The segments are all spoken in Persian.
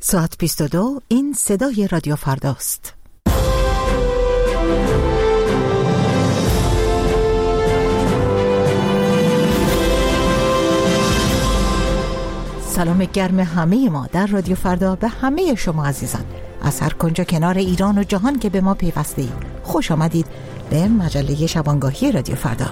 ساعت 22 این صدای رادیو فرداست. سلام گرم همه ما در رادیو فردا به همه شما عزیزان از هر کنجا کنار ایران و جهان که به ما پیوسته اید. خوش آمدید به مجله شبانگاهی رادیو فردا.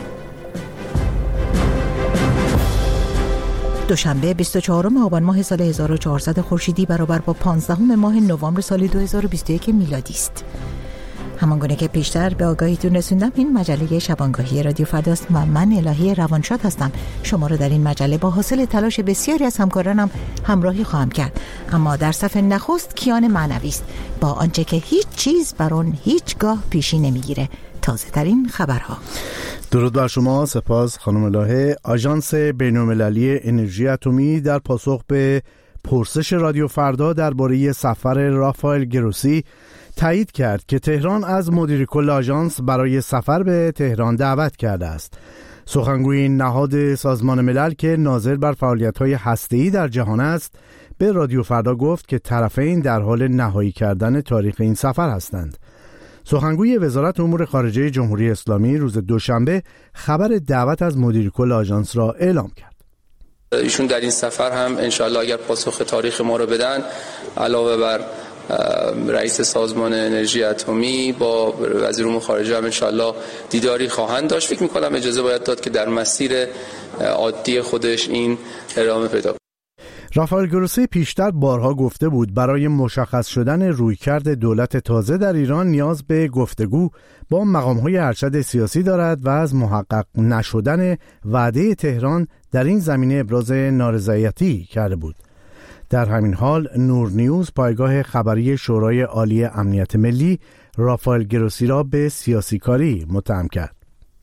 دوشنبه 24 آبان ماه سال 1400 خورشیدی برابر با 15 ماه نوامبر سال 2021 میلادی است. همانگونه که پیشتر به آگاهیتون رسوندم، این مجله شبانگاهی رادیو فرداست و من الهی روانشاد هستم. شما رو در این مجله با حاصل تلاش بسیاری از همکارانم همراهی خواهم کرد. اما در صفحه نخست کیان معنوی است با آنچه که هیچ چیز بر آن هیچگاه پیشی نمیگیره، تازه ترین خبرها. درود بر شما. سپاس خانم الهه. آژانس بین‌المللی انرژی اتمی در پاسخ به پرسش رادیو فردا درباره سفر رافائل گروسی تایید کرد که تهران از مدیر کل آژانس برای سفر به تهران دعوت کرده است. سخنگوی نهاد سازمان ملل که ناظر بر فعالیت‌های هسته‌ای در جهان است به رادیو فردا گفت که طرفین در حال نهایی کردن تاریخ این سفر هستند. سخنگوی وزارت امور خارجه جمهوری اسلامی روز دوشنبه خبر دعوت از مدیر کل آژانس را اعلام کرد. ایشون در این سفر هم انشالله اگر پاسخ تاریخ ما رو بدن، علاوه بر رئیس سازمان انرژی اتمی با وزیر امور خارجه هم انشالله دیداری خواهند داشت. فکر می‌کنم اجازه باید داد که در مسیر عادی خودش این ادامه پیدا کنه. رافائل گروسی پیشتر بارها گفته بود برای مشخص شدن رویکرد دولت تازه در ایران نیاز به گفتگو با مقام‌های ارشد سیاسی دارد و از محقق نشدن وعده تهران در این زمینه ابراز نارضایتی کرده بود. در همین حال نور نیوز، پایگاه خبری شورای عالی امنیت ملی، رافائل گروسی را به سیاسی کاری متهم کرد.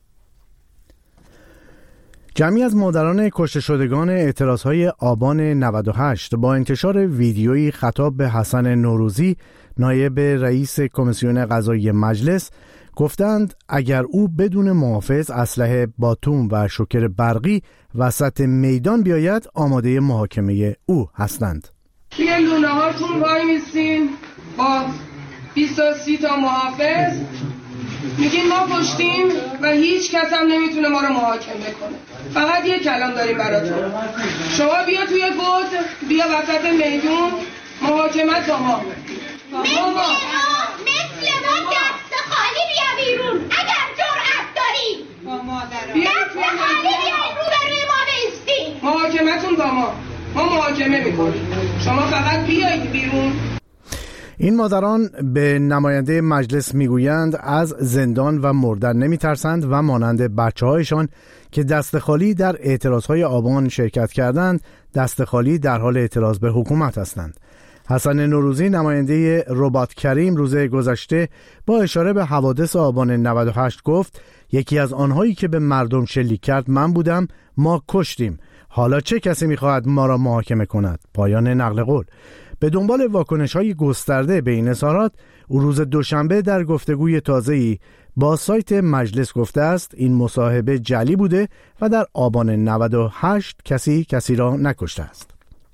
جمعی از مادران کشته شدگان اعتراضهای آبان 98 با انتشار ویدیویی خطاب به حسن نوروزی، نایب رئیس کمیسیون قضایی مجلس، گفتند اگر او بدون محافظ، اسلحه باتوم و شوکر برقی وسط میدان بیاید آماده محاکمه او هستند. توی لونه هاتون وای میستین با 20 تا محافظ، میگین ما کشتیم و هیچ کس هم نمیتونه ما رو محاکمه کنه. فقط یه کلام داریم براتون، شما بیا توی گود، بیا وسط میدون، محاکمت با ما. مثل ما دست خالی بیا بیرون اگر جرأت داری. دست خالی بیا روبروی ما بیستی. محاکمتون با ما محاکمه میکنیم، شما فقط بیایید بیرون. این مادران به نماینده مجلس میگویند از زندان و مردن نمیترسند و مانند بچه‌هایشان که دست خالی در اعتراضهای آبان شرکت کردند، دست خالی در حال اعتراض به حکومت هستند. حسن نوروزی، نماینده رباط کریم، روز گذشته با اشاره به حوادث آبان 98 گفت یکی از آنهایی که به مردم شلیک کرد من بودم، ما کشتیم، حالا چه کسی میخواهد ما را محاکمه کند؟ پایان نقل قول. به دنبال واکنش‌های گسترده به این اظهارات، او روز دوشنبه در گفتگوی تازه‌ای با سایت مجلس گفته است این مصاحبه جعلی بوده و در آبان 98 کسی را نکشته است.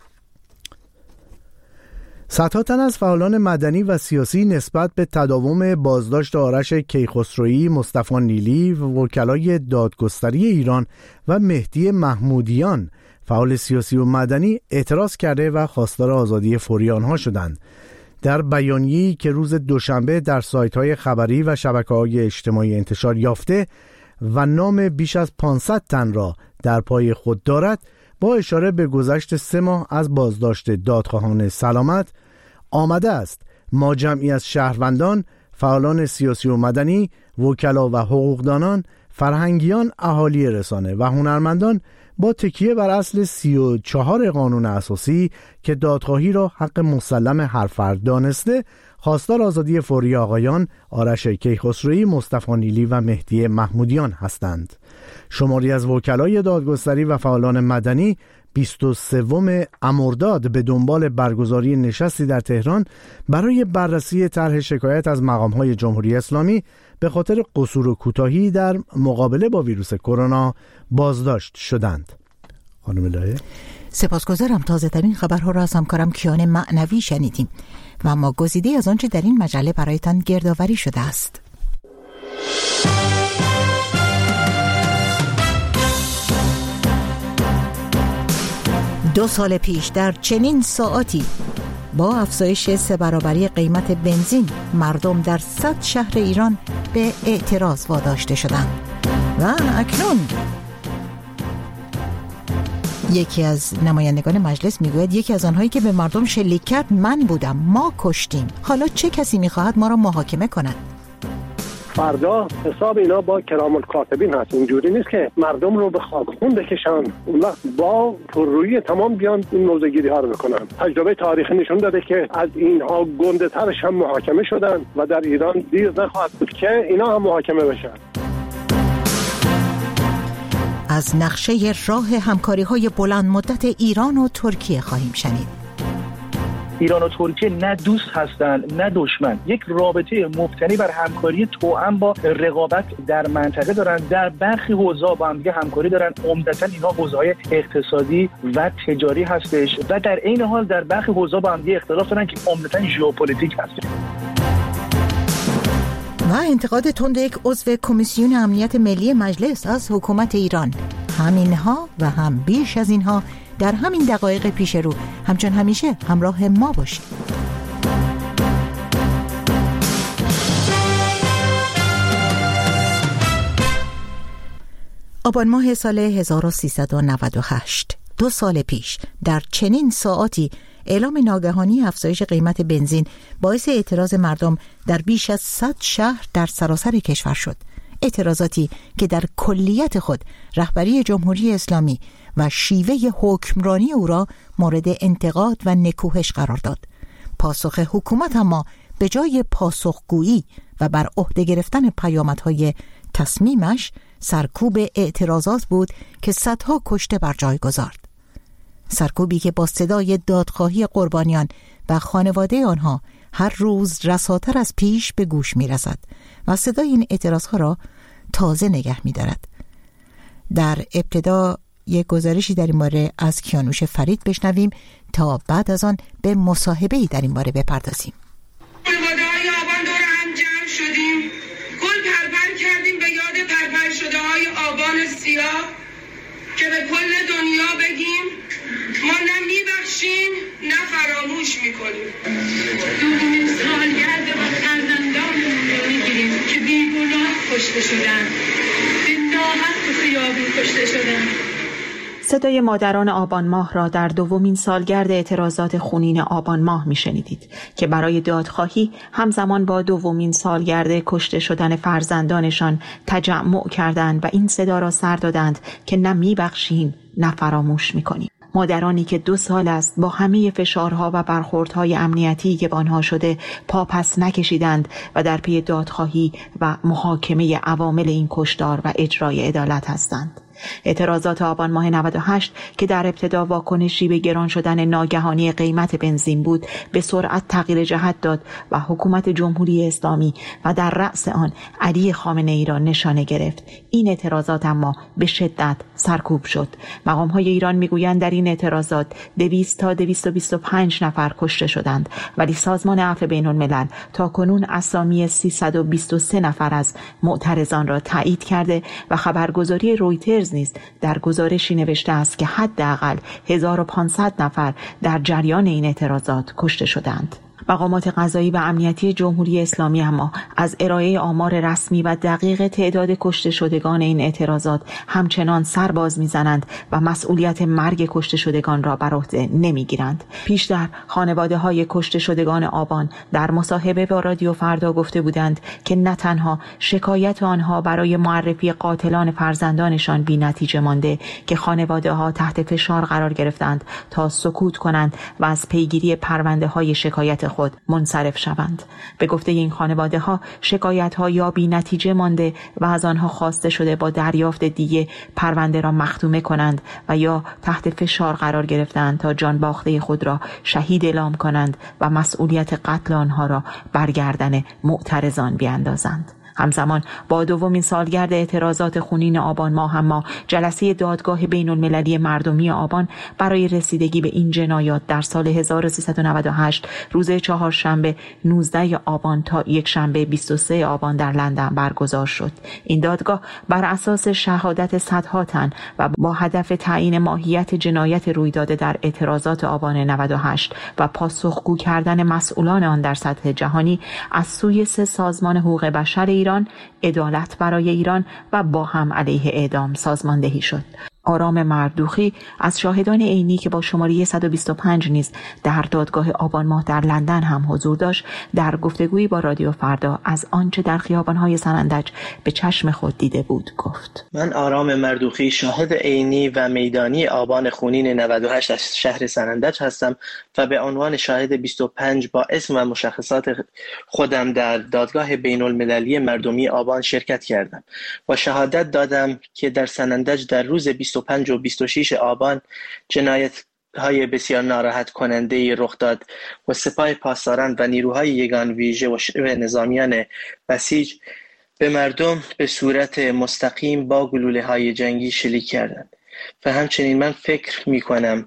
صدها تن از فعالان مدنی و سیاسی نسبت به تداوم بازداشت آرش کیخسروی، مصطفی نیلی و وکلای دادگستری ایران و مهدی محمودیان، فعال سیاسی و مدنی، اعتراض کرده و خواستار آزادی فوری آنها شدند. در بیانیه‌ای که روز دوشنبه در سایت‌های خبری و شبکه‌های اجتماعی انتشار یافته و نام بیش از 500 تن را در پای خود دارد، با اشاره به گذشت 3 ماه از بازداشت دادخواهان سلامت آمده است ما جمعی از شهروندان، فعالان سیاسی و مدنی، وکلا و حقوقدانان، فرهنگیان، اهالی رسانه و هنرمندان با تکیه بر اصل 34 قانون اساسی که دادخواهی را حق مسلم هر فرد دانسته، خواستار آزادی فوری آقایان آرش کیخسروی، مصطفی نیلی و مهدی محمودیان هستند. شماری از وکلای دادگستری و فعالان مدنی 23 مرداد به دنبال برگزاری نشستی در تهران برای بررسی طرح شکایت از مقام‌های جمهوری اسلامی به خاطر قصور و کوتاهی در مقابله با ویروس کرونا بازداشت شدند. خانم الهه. سپاسگزارم. تازه ترین خبرها را از همکارم کیان معنوی شنیدیم و ما گزیده از آنچه در این مجله برایتان گردآوری شده است. دو سال پیش در چنین ساعتی با افزایش 3 برابری قیمت بنزین مردم در 100 شهر ایران به اعتراض واداشته شدند و اکنون یکی از نمایندگان مجلس میگوید یکی از آنهایی که به مردم شلیک کرد من بودم، ما کشتیم. حالا چه کسی میخواهد ما را محاکمه کند؟ فردا حساب اینا با کرام الکاتبین هست. اینجوری نیست که مردم رو به خاکخون بکشن اون وقت با پررویی تمام بیان این موضوعگیری ها رو بکنن. تجربه تاریخی نشون داده که از اینها گنده ترش هم محاکمه شدن و در ایران دیر نخواهد بود که اینا هم محاکمه بشن. از نقشه راه همکاری‌های بلند مدت ایران و ترکیه خواهیم شنید. ایران و ترکیه نه دوست هستند نه دشمن، یک رابطه مبتنی بر همکاری توأم با رقابت در منطقه دارن. در برخی حوزه‌ها با هم دیگه همکاری دارن، عمدتاً اینا حوزه‌های اقتصادی و تجاری هستش و در عین حال در برخی حوزه‌ها با هم دیگه اختلاف دارن که عمدتاً ژئوپلیتیک هست. و انتقاد تند یک عضو کمیسیون امنیت ملی مجلس از حکومت ایران. همینها و هم بیش از اینها در همین دقایق پیش رو. همچون همیشه همراه ما باشید. آبان ماه سال 1398، 2 سال پیش در چنین ساعاتی اعلام ناگهانی افزایش قیمت بنزین باعث اعتراض مردم در بیش از 100 شهر در سراسر کشور شد. اعتراضاتی که در کلیت خود رهبری جمهوری اسلامی و شیوه حکمرانی او را مورد انتقاد و نکوهش قرار داد. پاسخ حکومت اما به جای پاسخگویی و بر عهده گرفتن پیامدهای تصمیمش سرکوب اعتراضات بود که صدها کشته بر جای گذارد. سرکوبی که با صدای دادخواهی قربانیان و خانواده آنها هر روز رساتر از پیش به گوش می رسد و صدای این اعتراضها را تازه نگه می دارد. در ابتدا یک گزارشی در این باره از کیانوش فرید بشنویم تا بعد از آن به مصاحبه‌ای در این باره بپردازیم. خانواده‌های آبان دور هم جمع شدیم، گل پرپر کردیم به یاد پرپر شده های آبان سیاه که به کل دنیا بگیم ما نه میبخشیم نه فراموش میکنیم. دومین سالگرد و فرزندانمون رو میگیریم که بیگناه کشته شدن، به ناحق تو خیابون کشته شدن. صدای مادران آبان ماه را در دومین سالگرد اعتراضات خونین آبان ماه میشنیدید که برای دادخواهی همزمان با دومین سالگرد کشته شدن فرزندانشان تجمع کردند و این صدا را سر دادند که نه میبخشیم نه فراموش میکنیم. مادرانی که 2 سال است با همه فشارها و برخوردهای امنیتی که به آنها شده پا پس نکشیدند و در پی دادخواهی و محاکمه عوامل این کشتار و اجرای عدالت هستند. اعتراضات آبان ماه 98 که در ابتدا واکنشی به گران شدن ناگهانی قیمت بنزین بود، به سرعت تغییر جهت داد و حکومت جمهوری اسلامی و در رأس آن علی خامنه‌ای را نشانه گرفت. این اعتراضات اما به شدت سرکوب شد. مقام‌های ایران میگویند در این اعتراضات 200 تا 225 نفر کشته شدند، ولی سازمان عفو بین‌الملل تاکنون اسامی 323 نفر از معترضان را تایید کرده و خبرگزاری رویترز نیز در گزارشی نوشته است که حداقل 1500 نفر در جریان این اعتراضات کشته شدند. مقامات قضایی و امنیتی جمهوری اسلامی اما از ارائه آمار رسمی و دقیق تعداد کشته شدگان این اعتراضات همچنان سر باز می‌زنند و مسئولیت مرگ کشته شدگان را بر عهده نمی‌گیرند. پیشتر خانواده‌های کشته شدگان آبان در مصاحبه با رادیو فردا گفته بودند که نه تنها شکایت آنها برای معرفی قاتلان فرزندانشان بی‌نتیجه مانده که خانواده‌ها تحت فشار قرار گرفتند تا سکوت کنند و از پیگیری پرونده‌های شکایت خود منصرف شوند. به گفته این خانواده ها شکایت ها یا بی نتیجه مانده و از آنها خواسته شده با دریافت دیگه پرونده را مختومه کنند و یا تحت فشار قرار گرفتند تا جان باخته خود را شهید اعلام کنند و مسئولیت قتل آنها را بر گردن معترضان بیاندازند. همزمان با دومین سالگرد اعتراضات خونین آبان ماه اما جلسه دادگاه بین المللی مردمی آبان برای رسیدگی به این جنایات در سال 1398 روز چهارشنبه 19 آبان تا یکشنبه 23 آبان در لندن برگزار شد. این دادگاه بر اساس شهادت صدها تن و با هدف تعیین ماهیت جنایت روی داده در اعتراضات آبان 98 و پاسخگو کردن مسئولان آن در سطح جهانی از سوی 3 سازمان حقوق بشر ایران، عدالت برای ایران و با هم علیه اعدام سازماندهی شد. آرام مردوخی از شاهدان عینی که با شماره 125 نیز در دادگاه آبان ماه در لندن هم حضور داشت، در گفتگویی با رادیو فردا از آنچه در خیابان‌های سنندج به چشم خود دیده بود گفت: من آرام مردوخی شاهد عینی و میدانی آبان خونین 98 از شهر سنندج هستم و به عنوان شاهد 25 با اسم و مشخصات خودم در دادگاه بین المللی مردمی آبان شرکت کردم و شهادت دادم که در سنندج در روز 25 و 26 آبان جنایت های بسیار ناراحت کننده رخ داد و سپاه پاسداران و نیروهای یگان ویژه و نظامیان بسیج به مردم به صورت مستقیم با گلوله های جنگی شلیک کردند. و همچنین من فکر می کنم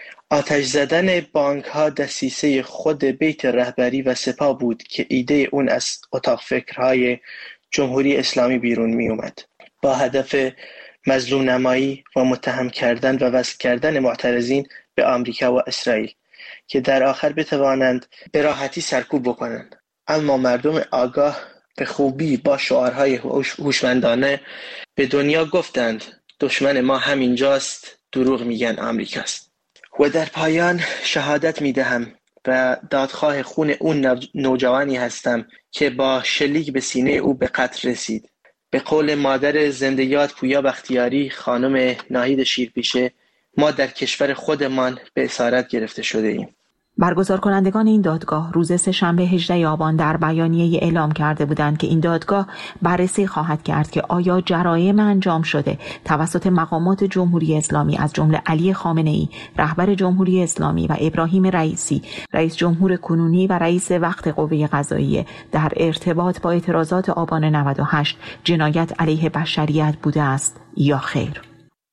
آتش زدن بانک ها دسیسه خود بیت رهبری و سپاه بود که ایده اون از اتاق فکرهای جمهوری اسلامی بیرون می اومد با هدف مظلوم نمایی و متهم کردن و وصل کردن معترضین به آمریکا و اسرائیل که در آخر بتوانند به راحتی سرکوب بکنند. اما مردم آگاه به خوبی با شعارهای هوشمندانه به دنیا گفتند دشمن ما همینجاست، دروغ میگن آمریکاست. و در پایان شهادت میدهم و دادخواه خون اون نوجوانی هستم که با شلیک به سینه او به قتل رسید. به قول مادر زنده یاد پویا بختیاری خانم ناهید شیرپیشه، ما در کشور خودمان به اسارت گرفته شده ایم. برگزار کنندگان این دادگاه روز سه‌شنبه 18 آبان در بیانیه اعلام کرده بودند که این دادگاه بررسی خواهد کرد که آیا جرایم انجام شده توسط مقامات جمهوری اسلامی از جمله علی خامنه‌ای رهبر جمهوری اسلامی و ابراهیم رئیسی رئیس جمهور کنونی و رئیس وقت قوه قضاییه در ارتباط با اعتراضات آبان 98 جنایت علیه بشریت بوده است یا خیر.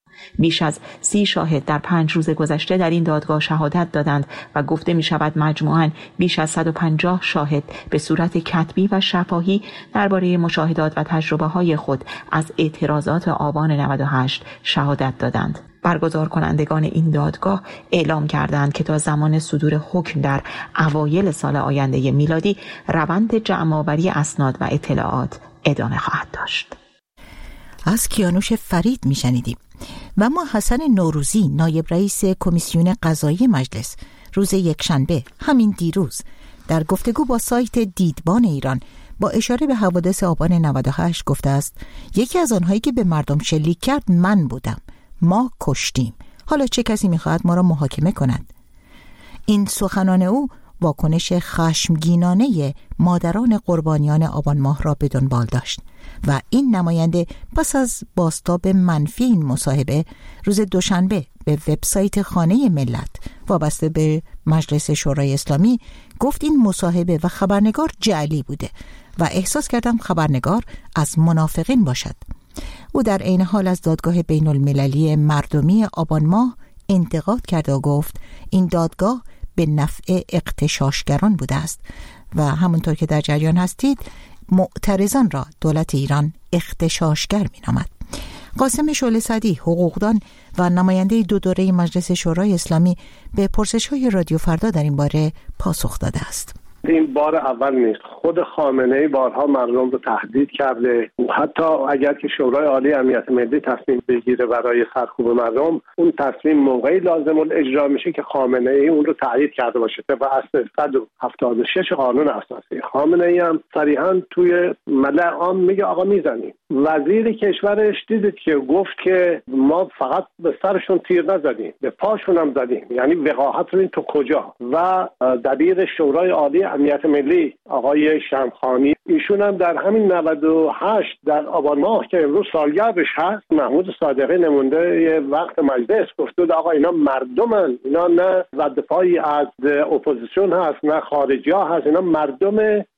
بیش از 30 شاهد در 5 روز گذشته در این دادگاه شهادت دادند و گفته می شود مجموعاً بیش از 150 شاهد به صورت کتبی و شفاهی درباره مشاهدات و تجربه های خود از اعتراضات آبان 98 شهادت دادند. برگزار کنندگان این دادگاه اعلام کردند که تا زمان صدور حکم در اوایل سال آینده میلادی روند جمع‌آوری اسناد و اطلاعات ادامه خواهد داشت. از کیانوش فرید میشنیدیم. و اما حسن نوروزی نایب رئیس کمیسیون قضایی مجلس روز یکشنبه همین دیروز در گفتگو با سایت دیدبان ایران با اشاره به حوادث آبان 98 گفته است یکی از آنهایی که به مردم شلیک کرد من بودم. ما کشتیم. حالا چه کسی میخواهد ما را محاکمه کند؟ این سخنان او واکنش خشمگینانه مادران قربانیان آبان ماه را به دنبال داشت و این نماینده پس از بازتاب منفی این مصاحبه روز دوشنبه به وبسایت خانه ملت وابسته به مجلس شورای اسلامی گفت این مصاحبه و خبرنگار جعلی بوده و احساس کردم خبرنگار از منافقین باشد. او در عین حال از دادگاه بین المللی مردمی آبان ماه انتقاد کرد و گفت این دادگاه به نفع اغتشاشگران بوده است و همونطور که در جریان هستید معترضان را دولت ایران اغتشاشگر می‌نامد. قاسم شعله سعدی حقوقدان و نماینده 2 دوره مجلس شورای اسلامی به پرسش‌های رادیو فردا در این باره پاسخ داده است. این بار اول نیست. خود خامنه‌ای بارها مردم رو تهدید کرده. حتی اگر که شورای عالی امنیت ملی تصمیم بگیره برای سرکوب مردم، اون تصمیم موقعی لازم الاجرا میشه که خامنه‌ای اون رو تایید کرده باشه. طبق اصل 176 قانون اساسی. خامنه‌ای هم صریحاً توی ملأ عام میگه آقا میزنیم. وزیر کشورش دیدید که گفت که ما فقط به سرشون تیر نزدیم، به پاشون هم زدیم. یعنی وقاحت رو این تو کجا؟ و دبیر شورای عالی امنیت ملی آقای شمخانی ایشون هم در همین 98 در آبان ماه که امروز سالگردش هست، محمود صادقی نماینده وقت مجلس گفت آقا اینا مردمن، اینا نه ردپایی از اپوزیسیون هست نه خارجی ها هست، اینا مردم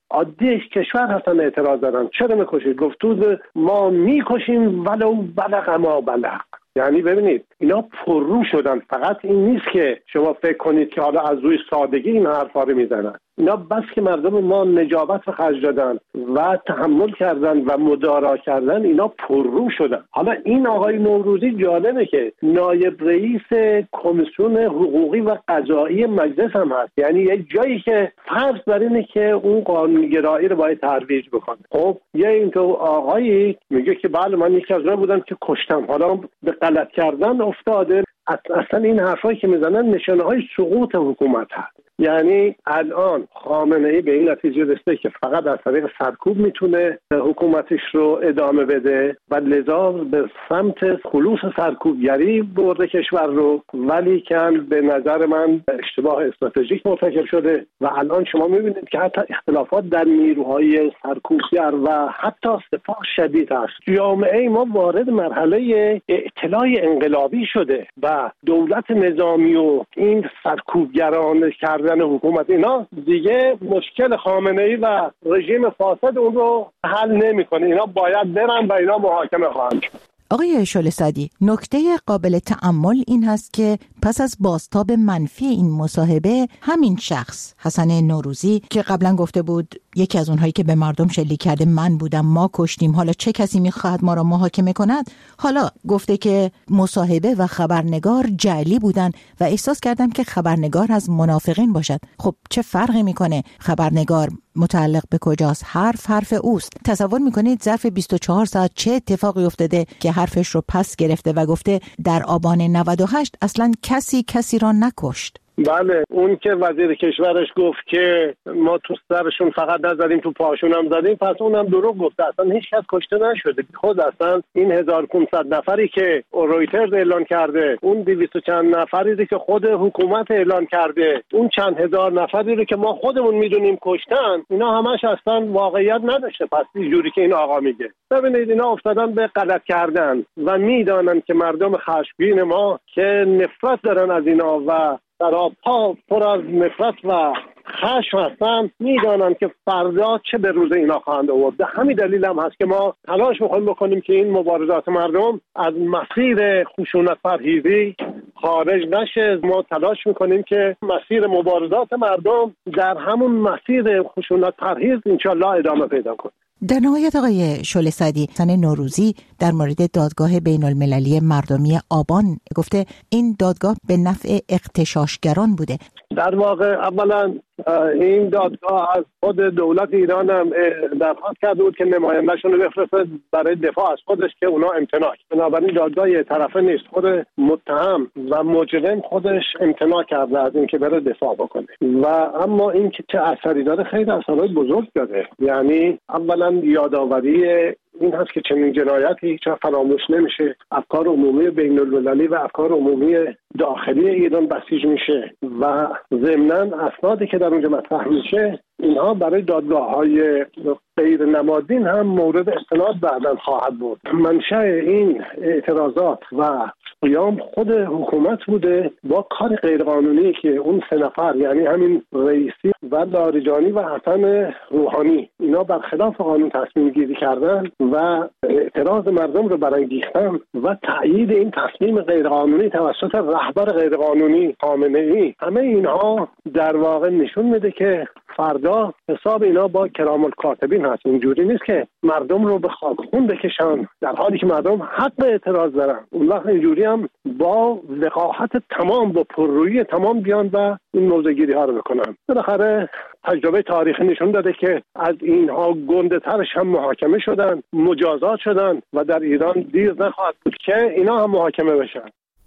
عادی کشور هستن اعتراض دارن. چرا میکشید؟ گفتود ما میکشیم ولو بلغ ما بلغ. یعنی ببینید اینا پررو شدن. فقط این نیست که شما فکر کنید که حالا از روی سادگی این حرفا رو میزنن. اینا بس که مردم ما نجابت رو خرج دادن و تحمل کردن و مدارا کردن، اینا پررو شدن. حالا این آقای نوروزی جالبه که نایب رئیس کمیسیون حقوقی و قضایی مجلس هم هست. یعنی یه جایی که فرض بر اینه که اون قانونگرایی رو باید ترویج بکنه. خب یه اینطور آقایی میگه که بله من یکی از اونها بودم که کشتم، حالا به غلط کردن افتاده. اصلا این حرفایی که میزنن نشانه‌های سقوط حکومت هست. یعنی الان خامنه‌ای به این نتیجه رسیده که فقط از طریق سرکوب میتونه حکومتش رو ادامه بده و لذا به سمت خلوص سرکوبگری برده کشور رو، ولی که به نظر من اشتباه استراتژیک مرتکب شده و الان شما میبینید که حتی اختلافات در نیروهای سرکوبگر و حتی سپاه شدید است. جامعه ما وارد مرحله ائتلاع انقلابی شده و دولت نظامی و این سرکوبگران کردن حکومت اینا دیگه مشکل خامنه‌ای و رژیم فاسد اون رو حل نمی‌کنه. اینا باید برن و اینا محاکمه خواهند شد. آقای شعله سعدی، نکته قابل تأمل این هست که پس از بازتاب منفی این مصاحبه، همین شخص حسن نوروزی که قبلا گفته بود یکی از اونهایی که به مردم شلیک کرده من بودم، ما کشتیم، حالا چه کسی میخواهد ما را محاکمه کند، حالا گفته که مصاحبه و خبرنگار جعلی بودن و احساس کردم که خبرنگار از منافقین باشد. خب چه فرقی میکنه خبرنگار متعلق به کجاست؟ حرف اوست. تصور میکنید ظرف 24 ساعت چه اتفاقی افتاده که حرفش رو پس گرفته و گفته در آبان 98 اصلا کسی را نکشت. بله، اون که وزیر کشورش گفت که ما تو سرشون فقط نزدیم تو پاشون هم زدیم، پس اونم دروغ گفته. اصلا هیچ کس کشته نشده. خود اصلا این 1500 نفری که رویترز اعلان کرده، اون 200 چند نفری که خود حکومت اعلان کرده، اون چند هزار نفری رو که ما خودمون میدونیم کشتن، اینا همش اصلا واقعیت نداشته. پس اینجوری که این آقا میگه، ببینید اینا افتادن به غلط کردن و میدانن که مردم خشمگین ما که نفرت دارن از اینا و سراپا پر از نفرت و خشم هستن، میدانن که فردا چه به روز اینا خواهند آورد. به همین دلیل هم هست که ما تلاش می‌کنیم بکنیم که این مبارزات مردم از مسیر خشونت پرهیزی خارج نشه. ما تلاش می‌کنیم که مسیر مبارزات مردم در همون مسیر خشونت پرهیز انشالله ادامه پیدا کنه. در نهایت آقای شعله سعدی، حسن نوروزی در مورد دادگاه بین المللی مردمی آبان گفته این دادگاه به نفع اغتشاشگران بوده. در واقع اولا این دادگاه از خود دولت ایران هم درخواست کرده بود که نماینده‌شون رو بفرسته برای دفاع از خودش که اونا امتناع. بنابراین دادگاه یه طرفه نیست. خود متهم و مجرم خودش امتناع کرده از اینکه بره دفاع بکنه و اما این که چه اثری داره، خیلی اثرات بزرگ داره. یعنی اولا یادآوری این هست که چنین جنایتی هیچ وقت فراموش نمیشه. افکار عمومی بین المللی و افکار عمومی داخلی ایران بسیج میشه و ضمناً اسنادی که در اونجا مطرح میشه اینها برای دادگاه‌های غیر نمادین هم مورد استناد بعداً خواهد بود. منشأ این اعتراضات و قیام خود حکومت بوده با کار غیرقانونی که اون سه نفر، یعنی همین رئیسی و لاریجانی و حسن روحانی، اینا برخلاف قانون تصمیم گیری کردن و اعتراض مردم رو برانگیختن و تأیید این تصمیم غیرقانونی توسط رهبر غیرقانونی خامنه‌ای. همه اینها در واقع نشون میده که فردا حساب اینا با کرام الکاتبین هست. اینجوری نیست که مردم رو به خاک خون بکشن در حالی که مردم حق اعتراض دارن. اون وقت اینجوری هم با وقاحت تمام، با پررویی تمام بیان و این موضع‌گیری ها رو بکنن. بالاخره تجربه تاریخی نشون داده که از اینها گنده‌ترش هم محاکمه شدن، مجازات شدن و در ایران دیر نخواهد بود که اینا هم محاکمه بشن.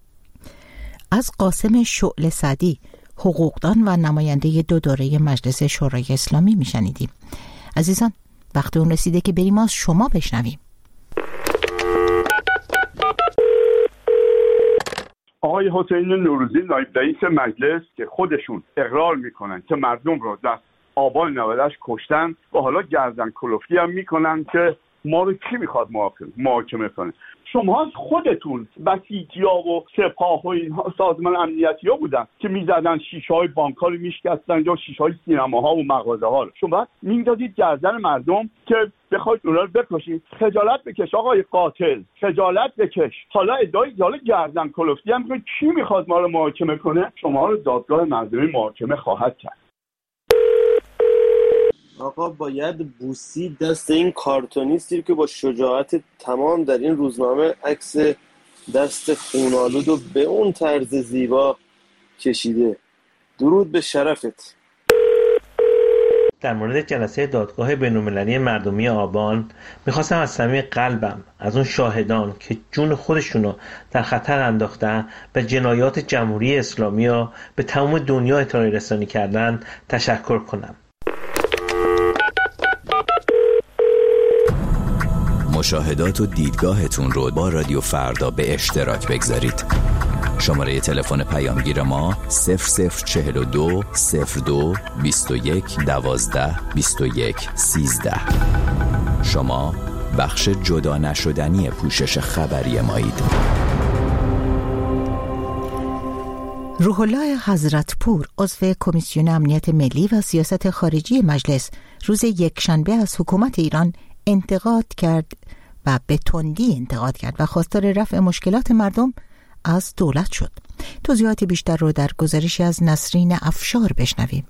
از قاسم شعله سعدی، حقوقدان و نماینده 2 دوره مجلس شورای اسلامی میشنیدیم. عزیزان، وقت اون رسیده که بریم از شما بشنویم. آقای حسین نوروزی، نایب رئیس مجلس، که خودشون اقرار میکنن که مردم رو در آبان 98 کشتن و حالا گردن کلفتی هم میکنن که ما رو کی میخواد محاکمه کنه؟ شما خودتون بسیجی‌ها و سپاه و اینها سازمان امنیتی‌ها بودن که میزدن شیشه‌های بانک‌ها رو میشکستن یا شیشه‌های سینماها و مغازه‌ها رو. شما میندازید گردن مردم که بخواید اونا رو بکشید. خجالت بکش آقای قاتل، خجالت بکش. حالا ادعای گردن کلفتی هم که کی میخواد ما رو محاکمه کنه؟ شما رو دادگاه مردمی محاکمه خواهد کرد. آقا باید بوسید دست این کارتونیستی که با شجاعت تمام در این روزنامه عکس دست خونالود و به اون طرز زیبا کشیده. درود به شرفت. در مورد جلسه دادگاه بین‌المللی مردمی آبان میخواستم از صمیم قلبم از اون شاهدان که جون خودشونو در خطر انداختن به جنایات جمهوری اسلامی و به تمام دنیا اطلاع رسانی کردن تشکر کنم. مشاهدات و دیدگاهتون رو با رادیو فردا به اشتراک بگذارید. شماره تلفن پیامگیر ما 0042 02 21 12 21 13. شما بخش جدا نشدنی پوشش خبری مایید. روح الله حضرتپور عضو کمیسیون امنیت ملی و سیاست خارجی مجلس روز یکشنبه از حکومت ایران انتقاد کرد و به تندی انتقاد کرد و خواستار رفع مشکلات مردم از دولت شد. توضیحات بیشتر رو در گزارشی از نسرین افشار بشنویم.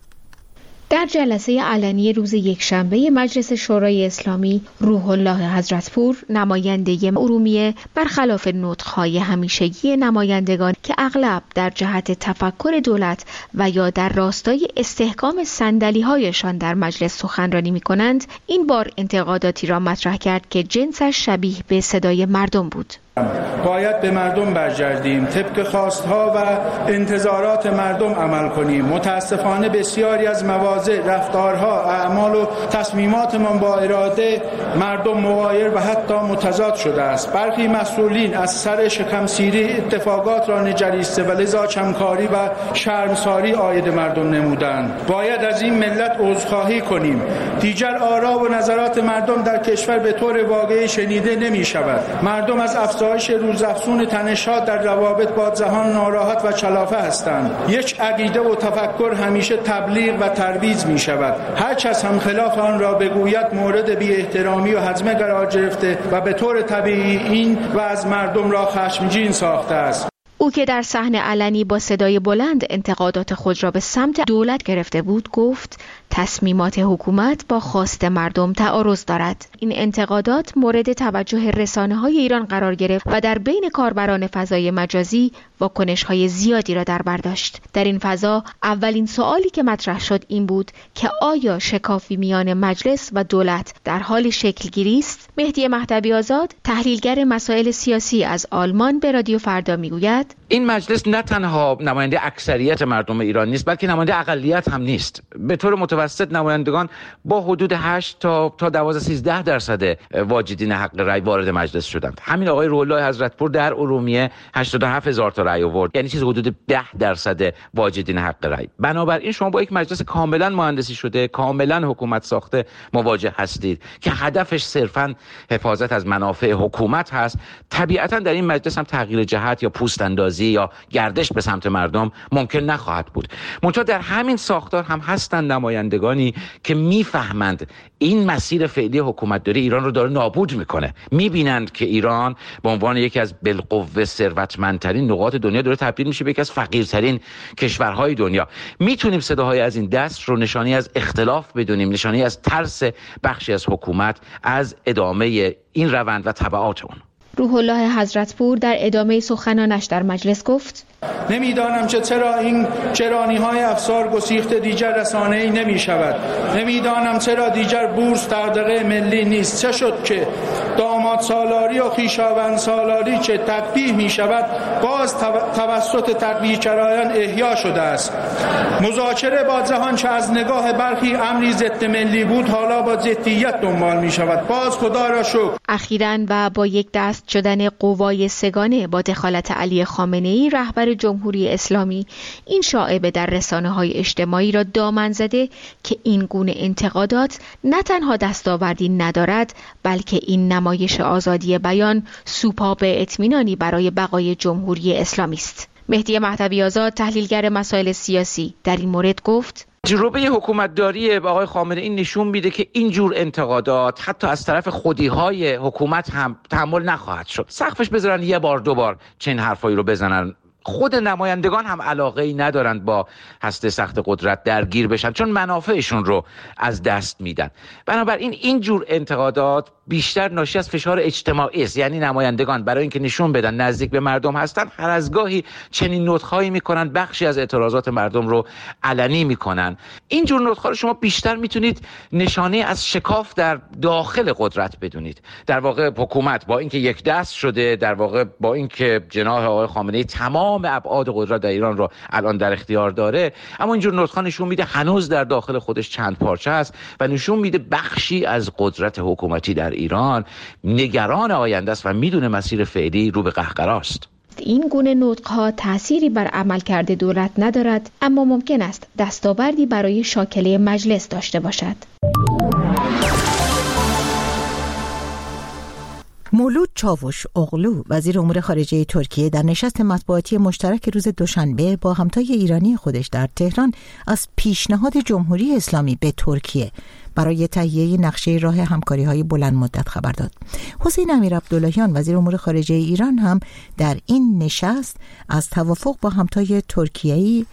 در جلسه علنی روز یکشنبه مجلس شورای اسلامی، روح الله حضرتپور نماینده ارومیه برخلاف نطق‌های همیشگی نمایندگان که اغلب در جهت تفکر دولت و یا در راستای استحکام صندلی‌هایشان در مجلس سخنرانی می‌کنند، این بار انتقاداتی را مطرح کرد که جنسش شبیه به صدای مردم بود. باید به مردم برگردیم، طبق خواستها و انتظارات مردم عمل کنیم. متاسفانه بسیاری از مواضع، رفتارها، اعمال و تصمیماتمان با اراده مردم مغایر و حتی متضاد شده است. برخی مسئولین از سر شکمسیری اتفاقات را نگریسته و لذا کمکاری و شرمساری عاید مردم نمودند. باید از این ملت عذرخواهی کنیم. دیگر آرا و نظرات مردم در کشور به طور واقعی شنیده نمی شود. مردم از افزایش روزافزون تنش‌ها در روابط با جهان ناراحت و کلافه هستند. یک عقیده و تفکر همیشه تبلیغ و ترویج می شود. هر کس هم خلاف آن را بگوید مورد بی احترامی و هضمه قرار گرفته و به طور طبیعی این و از مردم را خشمگین ساخته است. او که در صحنه علنی با صدای بلند انتقادات خود را به سمت دولت گرفته بود، گفت تصمیمات حکومت با خواست مردم تعارض دارد. این انتقادات مورد توجه رسانه‌های ایران قرار گرفت و در بین کاربران فضای مجازی واکنش‌های زیادی را در بر داشت. در این فضا اولین سوالی که مطرح شد این بود که آیا شکافی میان مجلس و دولت در حال شکل‌گیری است؟ مهدی مهدوی آزاد، تحلیلگر مسائل سیاسی از آلمان، به رادیو فردا میگوید این مجلس نه تنها نماینده اکثریت مردم ایران نیست، بلکه نماینده اقلیت هم نیست. به طور متوسط نمایندگان با حدود 8 تا 12-13% واجدین حق رأی وارد مجلس شدند. همین آقای روح الله حضرتپور در ارومیه 87,000 تا رأی آورد، یعنی چیز حدود 10% واجدین حق رأی. بنابراین شما با یک مجلس کاملا مهندسی شده، کاملا حکومت ساخته مواجه هستید که هدفش صرفاً حفاظت از منافع حکومت هست. طبیعتاً در این مجلس هم تغییر جهت یا پوست اندازی یا گردش به سمت مردم ممکن نخواهد بود. منتها در همین ساختار هم هستند نمایندگانی که میفهمند این مسیر فعلی حکومت داری ایران رو داره نابود میکنه. میبینند که ایران به عنوان یکی از بالقوه ثروتمندترین نقاط دنیا داره تبدیل میشه به یکی از فقیرترین کشورهای دنیا. میتونیم صداهای از این دست رو نشانی از اختلاف بدونیم، نشانی از ترس بخشی از حکومت از ادامه این روند و تبعات اون. روح الله حضرتپور در ادامه سخنانش در مجلس گفت نمیدانم چرا این چرانی‌های افسار گسیخته دیگر رسانه‌ای نمی‌شود. نمیدانم چرا دیگر بورس دغدغه ملی نیست. چه شد که داماد سالاری و خویشاوند سالاری که تقبیح می‌شود باز توسط تقبیح‌گرایان احیا شده است. مذاکره با جهان که از نگاه برخی امری ضد ملی بود حالا با جدیت دنبال می‌شود. باز خدا را شکر. اخیراً و با یک دست شدن قوای سگانه با دخالت علی خامنه‌ای رهبر جمهوری اسلامی این شایعه در رسانه‌های اجتماعی را دامن زده که این گونه انتقادات نه تنها دستاوردی ندارد، بلکه این نمایش آزادی بیان سوپا به اطمینانی برای بقای جمهوری اسلامی است. مهدی مهدوی آزاد، تحلیلگر مسائل سیاسی، در این مورد گفت: تجربه حکومتداری آقای خامنه‌ای نشون میده که این جور انتقادات حتی از طرف خودی‌های حکومت هم تحمل نخواهد شد. سقفش بذارن یه بار دو بار چنین حرفایی رو بزنن. خود نمایندگان هم علاقه‌ای ندارند با هسته سخت قدرت درگیر بشن، چون منافعشون رو از دست میدن. بنابراین این جور انتقادات بیشتر ناشی از فشار اجتماعی است. یعنی نمایندگان برای اینکه نشون بدن نزدیک به مردم هستن، هر از گاهی چنین نطق‌هایی میکنن، بخشی از اعتراضات مردم رو علنی میکنن. این جور نطق‌ها رو شما بیشتر میتونید نشانه از شکاف در داخل قدرت بدونید. در واقع حکومت با اینکه یک دست شده، در واقع با اینکه جناح آقای خامنه‌ای تمام ابعاد قدرت در ایران رو الان در اختیار داره، اما اینجور نطق‌ها نشون میده هنوز در داخل خودش چند پارچه است و نشون میده بخشی از قدرت حکومتی در ایران نگران آینده است و میدونه مسیر فعلی رو به قهقراست. این گونه نطق‌ها تأثیری بر عملکرد دولت ندارد، اما ممکن است دستاوردی برای شاکله مجلس داشته باشد. مولود چاوش اغلو، وزیر امور خارجه ترکیه، در نشست مطبوعاتی مشترک روز دوشنبه با همتای ایرانی خودش در تهران از پیشنهاد جمهوری اسلامی به ترکیه برای تهیه نقشه راه همکاری‌های بلند مدت خبر داد. حسین امیرعبداللهیان، وزیر امور خارجه ایران، هم در این نشست از توافق با همتای ترکیه‌ای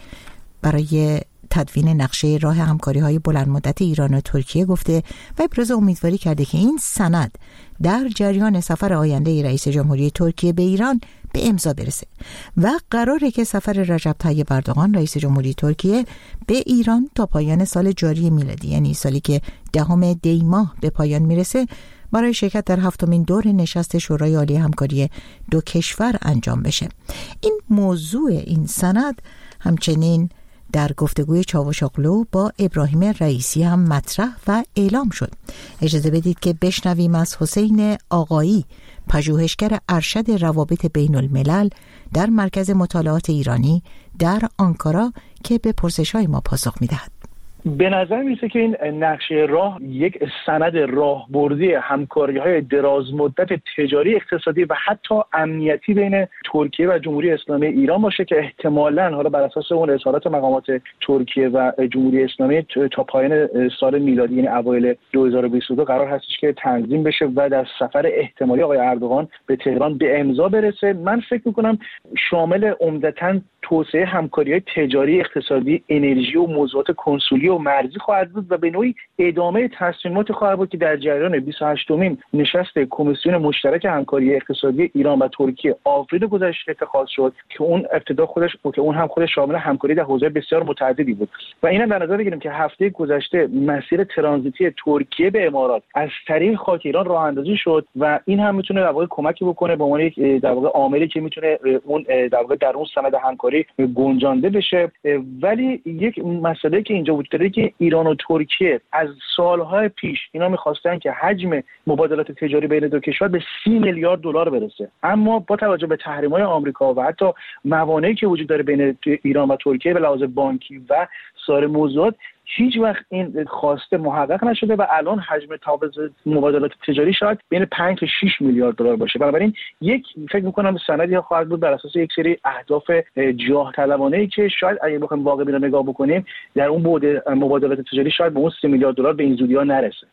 برای تدوین نقشه راه همکاری‌های بلند مدت ایران و ترکیه گفته و ابراز امیدواری کرده که این سند در جریان سفر آینده رئیس جمهوری ترکیه به ایران به امضا برسه و قراره که سفر رجب طیب اردوغان رئیس جمهوری ترکیه به ایران تا پایان سال جاری میلادی، یعنی سالی که 10 دی ماه به پایان میرسه، برای شرکت در 7مین دور نشست شورای عالی همکاری دو کشور انجام بشه. این موضوع این سند همچنین در گفتگوی چاوش اغلو با ابراهیم رئیسی هم مطرح و اعلام شد. اجازه بدید که بشنویم از حسین آقایی، پژوهشگر ارشد روابط بین الملل در مرکز مطالعات ایرانی در آنکارا، که به پرسش‌های ما پاسخ می‌دهد. به نظر میرسه که این نقشه راه یک سند راهبردی همکاری‌های دراز مدت تجاری، اقتصادی و حتی امنیتی بین ترکیه و جمهوری اسلامی ایران باشه که احتمالاً حالا بر اساس اون اظهارات مقامات ترکیه و جمهوری اسلامی تا پایان سال میلادی، یعنی اوایل 2022 قرار هستش که تنظیم بشه و در سفر احتمالی آقای اردوغان به تهران به امضا برسه. من فکر می‌کنم شامل عمدتاً توسعه همکاری‌های تجاری، اقتصادی، انرژی و موضوعات کنسولی و مرزی خواهد بود و به نوعی ادامه تصمیمات خواهد بود که در جریان 28مین نشست کمیسیون مشترک همکاری اقتصادی ایران و ترکیه آوریل گذشته اتخاذ شد که اون ابتدا خودش که اون هم خودش شامل همکاری در حوزه بسیار متعددی بود و اینم در نظر بگیریم که هفته گذشته مسیر ترانزیتی ترکیه به امارات از طریق خاک ایران راه اندازی شد و این هم میتونه در واقع کمکی بکنه به عنوان یک در واقع عاملی که میتونه اون در واقع در اون سند همکاری گنجانده بشه. ولی یک مسئله که اینجا وجود داره که ایران و ترکیه از سالهای پیش اینا می‌خواستن که حجم مبادلات تجاری بین دو کشور به 30 میلیارد دلار برسه، اما با توجه به تحریم‌های آمریکا و حتی موانعی که وجود داره بین ایران و ترکیه به لحاظ بانکی و سایر موضوعات، هیچ وقت این خواسته محقق نشده و الان حجم مبادلات تجاری شاید بین 5 تا 6 میلیارد دلار باشه. بنابراین یک فکر می‌کنم سندی خواهد بود بر اساس یک سری اهداف جاه طلبانه‌ای که شاید اگه بخوایم واقعا رو نگاه بکنیم در اون بعد مبادلات تجاری شاید به اون 3 میلیارد دلار به این زودی‌ها نرسه.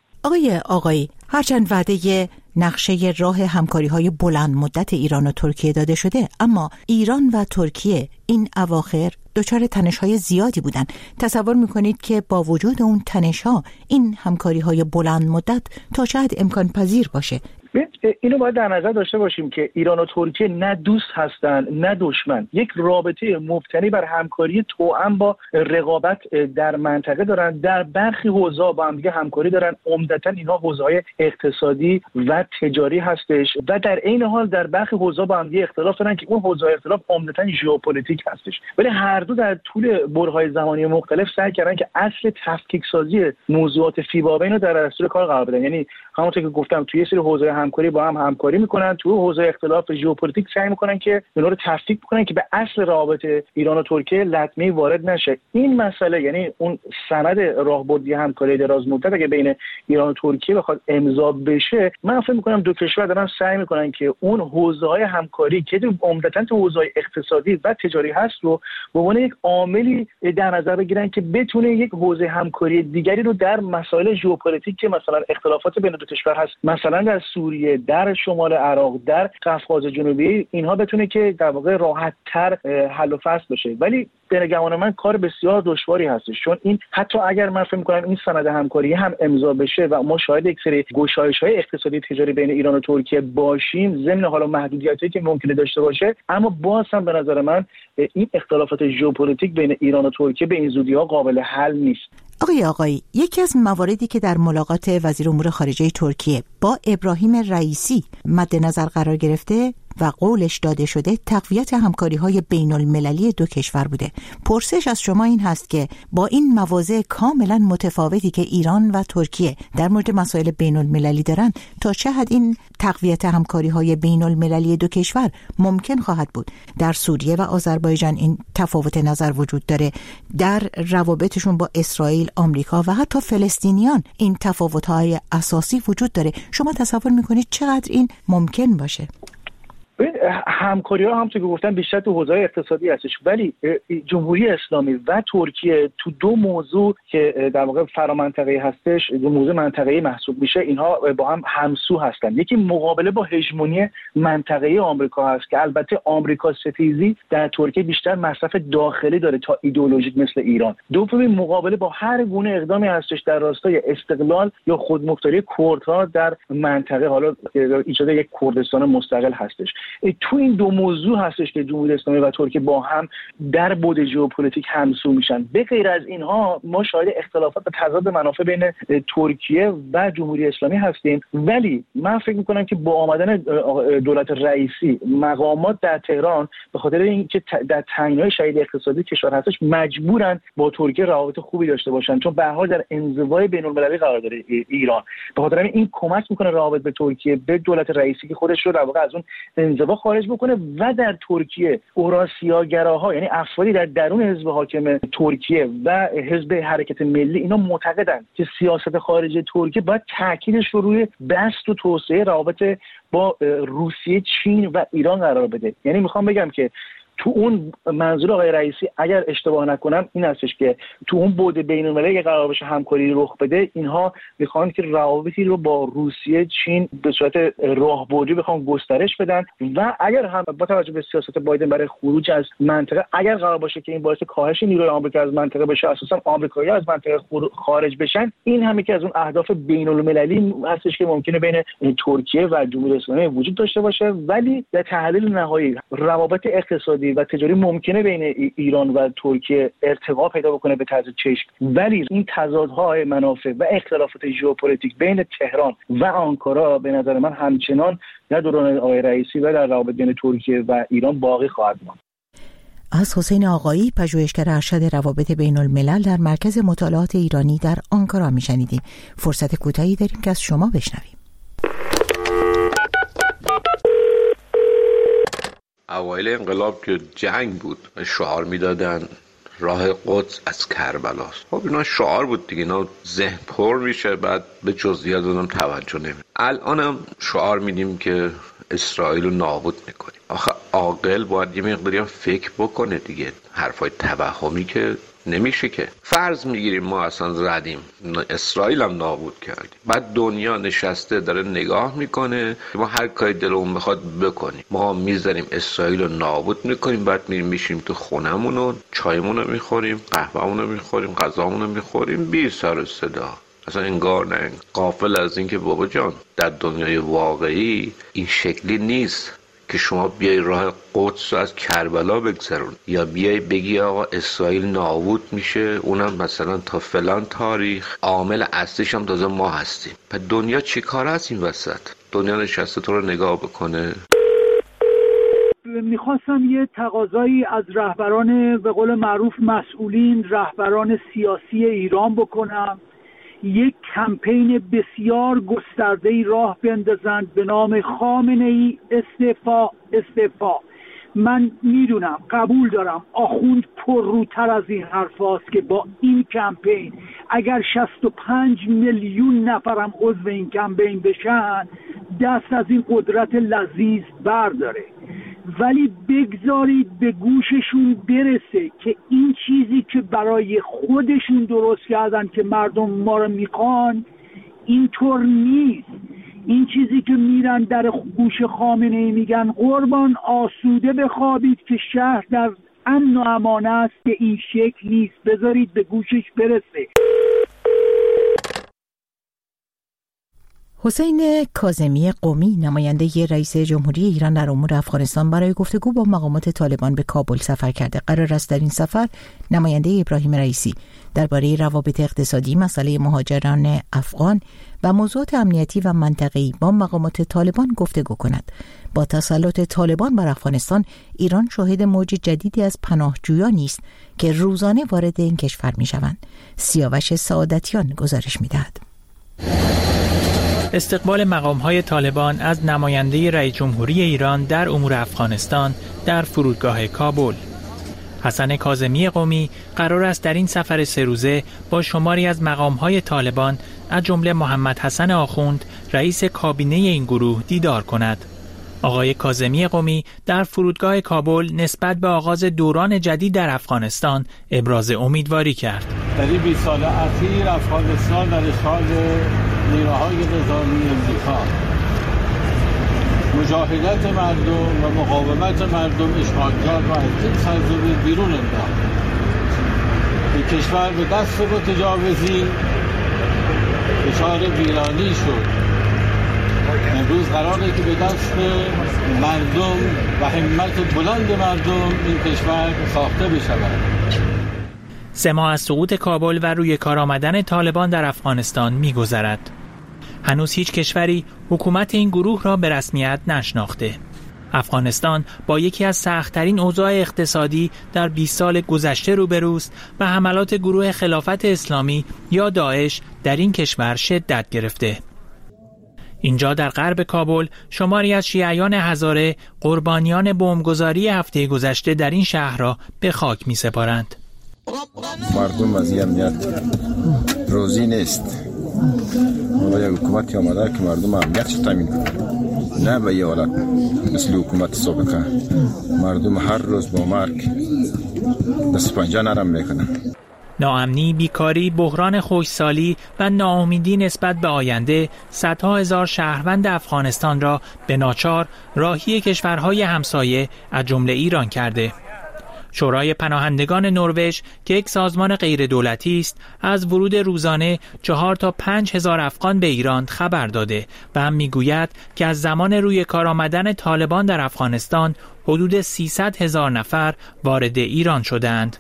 آقای هرچند وعده نقشه راه همکاری‌های بلند مدت ایران و ترکیه داده شده، اما ایران و ترکیه این اواخر دچار تنش‌های زیادی بودن. تصور می‌کنید که با وجود اون تنش‌ها این همکاری‌های بلند مدت تا چه حد امکان پذیر باشه؟ اینو باید در نظر داشته باشیم که ایران و ترکیه نه دوست هستن نه دشمن، یک رابطه مبتنی بر همکاری توأم با رقابت در منطقه دارن. در برخی حوزه‌ها با هم دیگه همکاری دارن، عمدتاً اینا حوزه‌های اقتصادی و تجاری هستش و در عین حال در برخی حوزه‌ها با هم دیگه اختلاف دارن که اون حوزه‌های اختلاف عمدتاً ژئوپلیتیک هستش. ولی هر دو در طول برهه‌های زمانی مختلف سعی کردن که اصل تفکیک سازی موضوعات فیبابین رو در دستور کار قرار بدن. یعنی همونطور که گفتم توی یه سری حوزه همکاری با هم همکاری میکنن، تو حوزه اختلاف ژئوپلیتیک سعی میکنن که اونا رو تفکیک کنن که به اصل روابط ایران و ترکیه لطمه‌ای وارد نشه. این مسئله یعنی اون سند راهبردی همکاری دراز مدت اگه بین ایران و ترکیه بخواد امضا بشه، من فکر میکنم دو کشور دارن سعی میکنن که اون حوزه‌های همکاری که عمدتاً تو حوزه‌های اقتصادی و تجاری هست رو به عنوان یک عاملی در نظر بگیرن که بتونه یک حوزه همکاری دیگری رو در مسائل ژئوپلیتیک که مثلا اختلافات بین دو کشور هست، مثلا در سوریه، در شمال عراق، در قفقاز جنوبی، اینها بتونه که در واقع راحت‌تر حل و فصل بشه. ولی به گمان من کار بسیار دشواری هستش، چون این حتی اگر من فکر می‌کنم این سند همکاری هم امضا بشه و ما شاهد یک سری گشایش‌های اقتصادی تجاری بین ایران و ترکیه باشیم، ضمن حالا محدودیتایی که ممکنه داشته باشه، اما باز هم به نظر من این اختلافات ژئوپلیتیک بین ایران و ترکیه به این زودی‌ها قابل حل نیست. آقای یکی از مواردی که در ملاقات وزیر امور خارجه ترکیه با ابراهیم رئیسی مد نظر قرار گرفته و قولش داده شده تقویت همکاری‌های بین‌المللی دو کشور بوده. پرسش از شما این هست که با این مواضع کاملا متفاوتی که ایران و ترکیه در مورد مسائل بین‌المللی دارن، تا چه حد این تقویت همکاری‌های بین‌المللی دو کشور ممکن خواهد بود؟ در سوریه و آذربایجان این تفاوت نظر وجود داره، در روابطشون با اسرائیل، آمریکا و حتی فلسطینیان این تفاوت‌های اساسی وجود داره. شما تصور می‌کنید چقدر این ممکن باشه؟ همکاری‌ها همونطور که گفتم بیشتر تو حوزه اقتصادی هستش، ولی جمهوری اسلامی و ترکیه تو دو موضوع که در واقع فرامنطقه‌ای هستش، دو موضوع منطقه‌ای محسوب میشه، اینها با هم همسو هستن. یکی مقابله با هژمونی منطقه‌ای آمریکا هست که البته آمریکا ستیزی در ترکیه بیشتر مصرف داخلی داره تا ایدئولوژیک مثل ایران. دومی مقابله با هر گونه اقدامی هستش در راستای استقلال یا خودمختاری کردها در منطقه، حالا ایجاد یک کردستان مستقل هستش. تو این دو موضوع هستش که جمهوری اسلامی و ترکیه با هم در بعد ژئوپلیتیک همسو میشن. به غیر از اینها ما شاهد اختلافات و تضاد منافع بین ترکیه و جمهوری اسلامی هستیم، ولی من فکر میکنم که با آمدن دولت رئیسی مقامات در تهران به خاطر اینکه در تنگنای شدید اقتصادی کشور هستش مجبورن با ترکیه روابط خوبی داشته باشن، چون به هر حال در انزوای بین‌المللی قرار داره ایران. به خاطر این کمک میکنه روابط به ترکیه، به دولت رئیسی که خودش رو در واقع از اون انزوا خارج بکنه. و در ترکیه اوراسیاگراها، یعنی افرادی در درون حزب حاکم ترکیه و حزب حرکت ملی، اینا معتقدند که سیاست خارجی ترکیه باید تاکیدش رو روی بسط و توسعه روابط با روسیه، چین و ایران قرار بده. یعنی میخوام بگم که تو اون منظور آقای رئیسی اگر اشتباه نکنم این هستش که تو اون بعد بین‌المللی که قرار باشه همکاری رخ بده، اینها میخوان که روابطی رو با روسیه، چین به صورت راهبردی بخوان گسترش بدن و اگر هم با توجه به سیاست بایدن برای خروج از منطقه، اگر قرار باشه که این باعث کاهش نیروی آمریکا از منطقه بشه، اساسا آمریکایی‌ها از منطقه خارج بشن، این هم یکی از اون اهداف بین‌المللی هستش که ممکنه بین ترکیه و جمهوری اسلامی وجود داشته باشه. ولی در تحلیل نهایی روابط اقتصادی و تجاری ممکنه بین ایران و ترکیه ارتقا پیدا بکنه به طرز چشم، ولی این تضادهای منافع و اختلافات ژئوپلیتیک بین تهران و آنکارا به نظر من همچنان در دوران آقای رئیسی و در روابط بین ترکیه و ایران باقی خواهد ماند. از حسین آقایی، پژوهشگر ارشد روابط بین الملل در مرکز مطالعات ایرانی در آنکارا میشنیدیم. فرصت کوتاهی داریم که از شما بشنویم. اوایل انقلاب که جنگ بود شعار میدادن راه قدس از کربلاست. خب اینا شعار بود دیگه، اینا ذهن پر میشه، بعد به جزئیات اونم توجه نمی. الانم شعار میدیم که اسرائیل رو نابود میکنیم. آخه عاقل باید یه مقداری هم فکر بکنه دیگه، حرفای توهمی که نمیشه که. فرض میگیریم ما اصلا زدیم اسرائیل هم نابود کردیم، بعد دنیا نشسته داره نگاه میکنه که ما هر کاری دلمون بخواد بکنیم. ما میذاریم اسرائیل رو نابود میکنیم، بعد میشیم تو خونمون و چایمون رو میخوریم، قهوه‌مون رو میخوریم، غذامون رو میخوریم بی سر و صدا. اصلا انگار نه، غافل از این که بابا جان در دنیای واقعی این شکلی نیست که شما بیای راه قدس رو از کربلا بگذرون یا بیای بگی آقا اسرائیل نابود میشه، اونم مثلا تا فلان تاریخ، عامل اصلیش هم تازه ما هستیم. پس دنیا چی کار هست این وسط؟ دنیا نشسته تو رو نگاه بکنه. میخواستم یه تقاضایی از رهبران به قول معروف مسئولین، رهبران سیاسی ایران بکنم یک کمپین بسیار گسترده‌ای راه بندازند به نام خامنه‌ای استعفا. من میدونم، قبول دارم آخوند پرروتر از این حرف هاست که با این کمپین اگر 65 میلیون نفرم عضو این کمپین بشن دست از این قدرت لذیذ برداره، ولی بگذارید به گوششون برسه که این چیزی که برای خودشون درست کردن که مردم ما رو میخوان اینطور نیست. این چیزی که میرن در گوش خامنه‌ای میگن قربان آسوده بخوابید که شهر در امن و امان است، که این شکل نیست. بذارید به گوشش برسه. حسین کاظمی قمی، نماینده رئیس جمهوری ایران در امور افغانستان، برای گفتگو با مقامات طالبان به کابل سفر کرده. قرار است در این سفر نماینده ابراهیم رئیسی درباره روابط اقتصادی، مسئله مهاجران افغان و موضوعات امنیتی و منطقه‌ای با مقامات طالبان گفتگو کند. با تسلط طالبان بر افغانستان، ایران شاهد موج جدیدی از پناهجویانی است که روزانه وارد این کشور می‌شوند. سیاوش سعادتیان گزارش می‌دهد. استقبال مقام‌های طالبان از نماینده رئیس جمهوری ایران در امور افغانستان در فرودگاه کابل. حسن کاظمی قمی قرار است در این سفر 3 روزه با شماری از مقام‌های طالبان از جمله محمد حسن آخوند، رئیس کابینه این گروه، دیدار کند. آقای کاظمی قمی در فرودگاه کابل نسبت به آغاز دوران جدید در افغانستان ابراز امیدواری کرد. در این 20 سال اخیر افغانستان در اشغال نیروهای نظامی امریکا، مجاهدت مردم و مقاومت مردم اشغالگر را از این سرزمین بیرون انداخت. این کشور به دست متجاوزین دچار ویرانی شد. امروز قراره که به دست مردم و همت بلند مردم این کشور ساخته بشود. 3 ماه از سقوط کابل و روی کار آمدن طالبان در افغانستان می‌گذرد. هنوز هیچ کشوری حکومت این گروه را به رسمیت نشناخته. افغانستان با یکی از سخت‌ترین اوضاع اقتصادی در 20 سال گذشته روبروست و حملات گروه خلافت اسلامی یا داعش در این کشور شدت گرفته. اینجا در غرب کابل شماری از شیعیان هزاره قربانیان بمبگذاری هفته گذشته در این شهر را به خاک می‌سپارند. مردم از این امنیت روزی نیست. ما یک حکومتی آمده که مردم امنیتش تامین کنه، نه به یه حالت مثل حکومت سابقه مردم هر روز با مرگ دست پنجه نرم میکنن. ناامنی، بیکاری، بحران خشکسالی و ناامیدی نسبت به آینده صدها هزار شهروند افغانستان را به ناچار راهی کشورهای همسایه از جمله ایران کرده. شورای پناهندگان نروژ که یک سازمان غیر دولتی است، از ورود روزانه 4 تا 5 هزار افغان به ایران خبر داده و هم میگوید که از زمان روی کار آمدن طالبان در افغانستان حدود 300 هزار نفر وارد ایران شدند.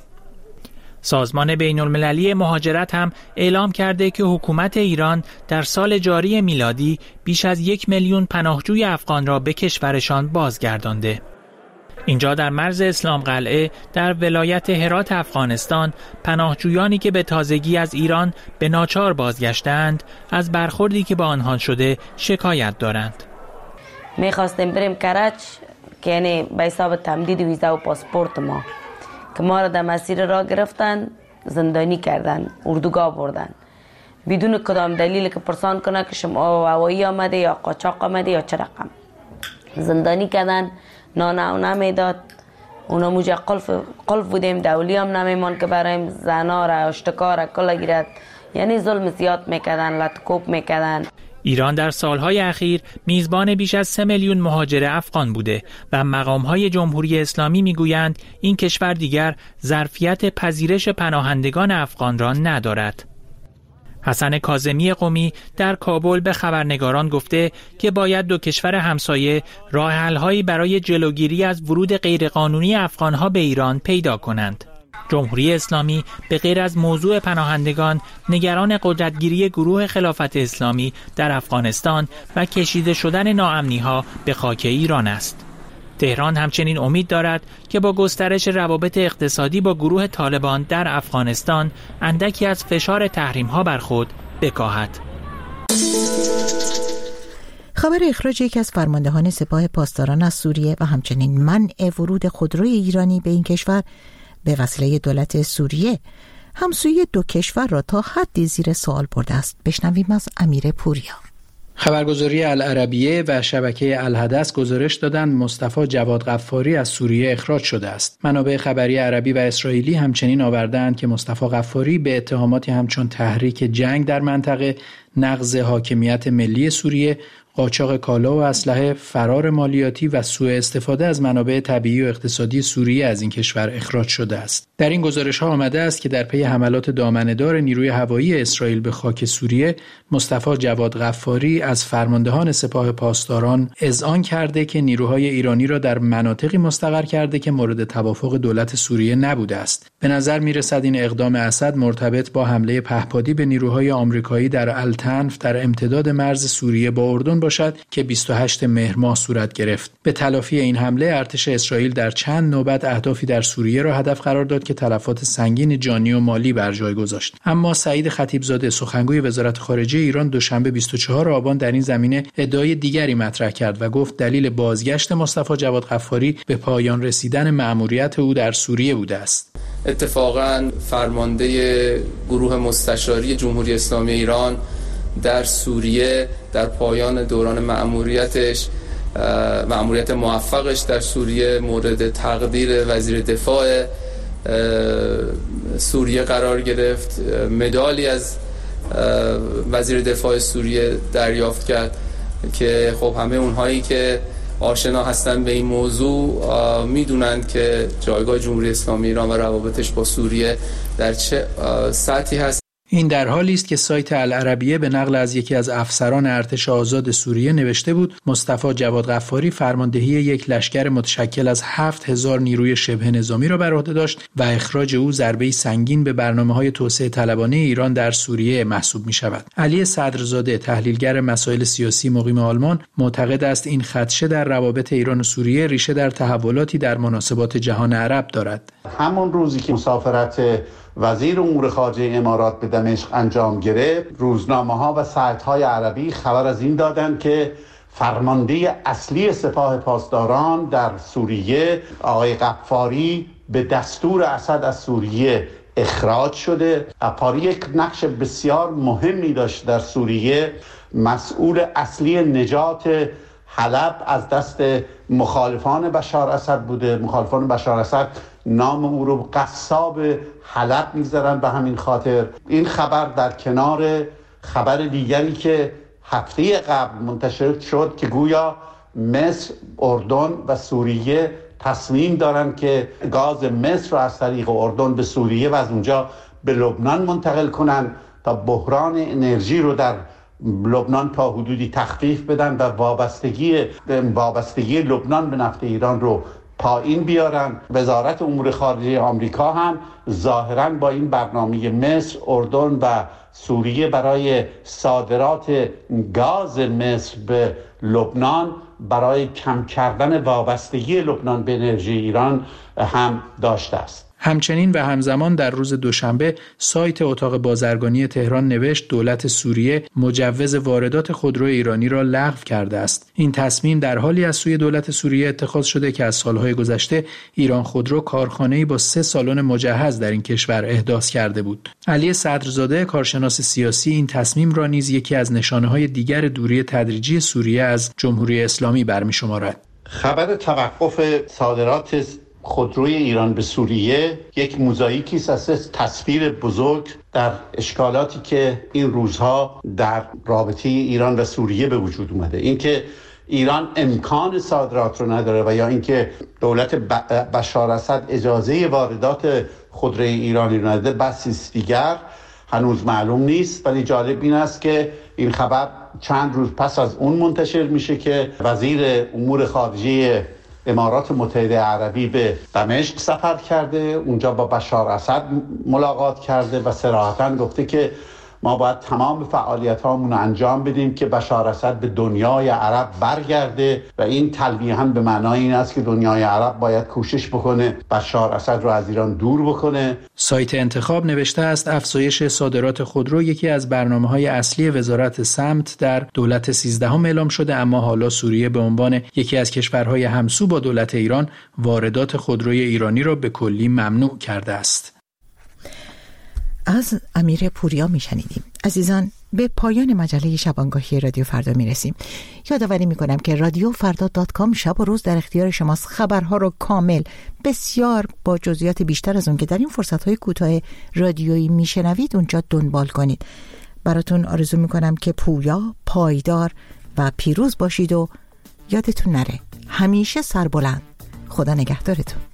سازمان بین المللی مهاجرت هم اعلام کرده که حکومت ایران در سال جاری میلادی بیش از 1 میلیون پناهجوی افغان را به کشورشان بازگردانده. اینجا در مرز اسلام قلعه در ولایت هرات افغانستان، پناهجویانی که به تازگی از ایران به ناچار بازگشتند از برخوردی که با آنها شده شکایت دارند. میخواستیم بریم کرج که یعنی به حساب تمدید ویزا و پاسپورت ما، که ما را در مسیر راه گرفتن، زندانی کردن، اردوگاه بردن بدون کدام دلیل که پرسان کنه که شما هوایی آمده یا قاچاق آمده یا چه رقم. زندانی کردن، نان نمیداد، اونا موجه قلف بودیم، دولی هم نمیمان که برایم زنا را اشتکار کلا گیرد، یعنی ظلم زیاد میکردن، لطکوب میکردن. ایران در سالهای اخیر میزبان بیش از 3 میلیون مهاجر افغان بوده و مقامهای جمهوری اسلامی میگویند این کشور دیگر ظرفیت پذیرش پناهندگان افغان را ندارد. حسن کاظمی قمی در کابل به خبرنگاران گفته که باید 2 کشور همسایه راه حل‌هایی برای جلوگیری از ورود غیرقانونی افغانها به ایران پیدا کنند. جمهوری اسلامی به غیر از موضوع پناهندگان نگران قدرتگیری گروه خلافت اسلامی در افغانستان و کشیده شدن ناامنی‌ها به خاک ایران است. تهران همچنین امید دارد که با گسترش روابط اقتصادی با گروه طالبان در افغانستان اندکی از فشار تحریم‌ها بر خود بکاهد. خبر اخراج یکی از فرماندهان سپاه پاسداران از سوریه و همچنین منع ورود خودروی ایرانی به این کشور به وسیله دولت سوریه همسویی دو کشور را تا حدی زیر سوال برده است. بشنویم از امیر پوریا. خبرگزاری العربیه و شبکه الحدث گزارش دادند مصطفی جواد غفاری از سوریه اخراج شده است. منابع خبری عربی و اسرائیلی همچنین آوردند که مصطفی غفاری به اتهاماتی همچون تحریک جنگ در منطقه، نقض حاکمیت ملی سوریه، قاچاق کالا و اسلحه، فرار مالیاتی و سوء استفاده از منابع طبیعی و اقتصادی سوریه از این کشور اخراج شده است. در این گزارش‌ها آمده است که در پی حملات دامنه‌دار نیروی هوایی اسرائیل به خاک سوریه، مصطفی جواد غفاری از فرماندهان سپاه پاسداران اذعان کرده که نیروهای ایرانی را در مناطقی مستقر کرده که مورد توافق دولت سوریه نبوده است. به نظر می‌رسد این اقدام اسد مرتبط با حمله پهپادی به نیروهای آمریکایی در التنف در امتداد مرز سوریه با اردن باشد که 28 مهر ماه صورت گرفت. به تلافی این حمله ارتش اسرائیل در چند نوبت اهدافی در سوریه را هدف قرار داد که تلفات سنگین جانی و مالی بر جای گذاشت. اما سعید خطیبزاده سخنگوی وزارت خارجه ایران دوشنبه 24 آبان در این زمینه ادعای دیگری مطرح کرد و گفت دلیل بازگشت مصطفی جواد غفاری به پایان رسیدن مأموریت او در سوریه بوده است. اتفاقاً فرمانده گروه مستشاری جمهوری اسلامی ایران در سوریه در پایان دوران مأموریت موفقش در سوریه مورد تقدیر وزیر دفاع سوریه قرار گرفت. مدالی از وزیر دفاع سوریه دریافت کرد که خب همه اونهایی که آشنا هستن به این موضوع میدونند که جایگاه جمهوری اسلامی ایران و روابطش با سوریه در چه سطحی هست. این در حالی است که سایت العربیه به نقل از یکی از افسران ارتش آزاد سوریه نوشته بود مصطفی جواد غفاری فرماندهی یک لشکر متشکل از 7000 نیروی شبه نظامی را بر عهده داشت و اخراج او ضربه‌ای سنگین به برنامه‌های توسعه طلبانه ایران در سوریه محسوب می‌شود. علی صدرزاده تحلیلگر مسائل سیاسی مقیم آلمان معتقد است این خدشه در روابط ایران و سوریه ریشه در تحولاتی در مناسبات جهان عرب دارد. همون روزی که مسافرت وزیر امور خارجه امارات به دمشق انجام گرفت، روزنامه‌ها و سایت‌های عربی خبر از این دادند که فرمانده اصلی سپاه پاسداران در سوریه آقای غفاری به دستور اسد از سوریه اخراج شده. غفاری یک نقش بسیار مهمی داشت در سوریه، مسئول اصلی نجات حلب از دست مخالفان بشار اسد بوده. مخالفان بشار اسد نام او رو قصاب حلب می‌ذارن به همین خاطر. این خبر در کنار خبر دیگری که هفته قبل منتشر شد که گویا مصر، اردن و سوریه تصمیم دارن که گاز مصر را از طریق اردن به سوریه و از اونجا به لبنان منتقل کنن تا بحران انرژی رو در لبنان تا حدودی تخفیف بدن و وابستگی لبنان به نفت ایران رو پایین بیارن. وزارت امور خارجه آمریکا هم ظاهراً با این برنامه مصر، اردن و سوریه برای صادرات گاز مصر به لبنان برای کم کردن وابستگی لبنان به انرژی ایران هم داشته است. همچنین و همزمان در روز دوشنبه سایت اتاق بازرگانی تهران نوشت دولت سوریه مجوز واردات خودرو ایرانی را لغو کرده است. این تصمیم در حالی از سوی دولت سوریه اتخاذ شده که از سالهای گذشته ایران خودرو کارخانه‌ای با 3 سالن مجهز در این کشور احداث کرده بود. علی صدرزاده کارشناس سیاسی این تصمیم را نیز یکی از نشانه‌های دیگر دوری تدریجی سوریه از جمهوری اسلامی برمی‌شمارد. خبر توقف صادرات خودروی ایران به سوریه یک موزاییکی است از تصویر بزرگ در اشکالاتی که این روزها در رابطه ایران و سوریه به وجود اومده. اینکه ایران امکان صادرات رو نداره و یا اینکه دولت بشار اسد اجازه واردات خودروی ایرانی رو نداره بحثی دیگر هنوز معلوم نیست. ولی جالب این است که این خبر چند روز پس از اون منتشر میشه که وزیر امور خارجه امارات متحده عربی به دمشق سفر کرده، اونجا با بشار اسد ملاقات کرده و صراحتاً گفته که ما باید تمام فعالیت هامون رو انجام بدیم که بشار اسد به دنیای عرب برگرده و این تلویحاً به معنای این است که دنیای عرب باید کوشش بکنه بشار اسد رو از ایران دور بکنه. سایت انتخاب نوشته است افزایش صادرات خودرو یکی از برنامه‌های اصلی وزارت سمت در دولت 13 اعلام شده، اما حالا سوریه به عنوان یکی از کشورهای همسو با دولت ایران واردات خودروی ایرانی را به کلی ممنوع کرده است. از امیر پوریا میشنیدیم. عزیزان، به پایان مجله شبانگاهی رادیو فردا میرسیم. یادآوری میکنم که رادیو فردا.com شب و روز در اختیار شماست. خبرها رو کامل، بسیار با جزئیات بیشتر از اون که در این فرصت‌های کوتاه رادیویی میشنوید اونجا دنبال کنید. براتون آرزو میکنم که پویا، پایدار و پیروز باشید و یادتون نره همیشه سربلند. خدا نگهدارتون.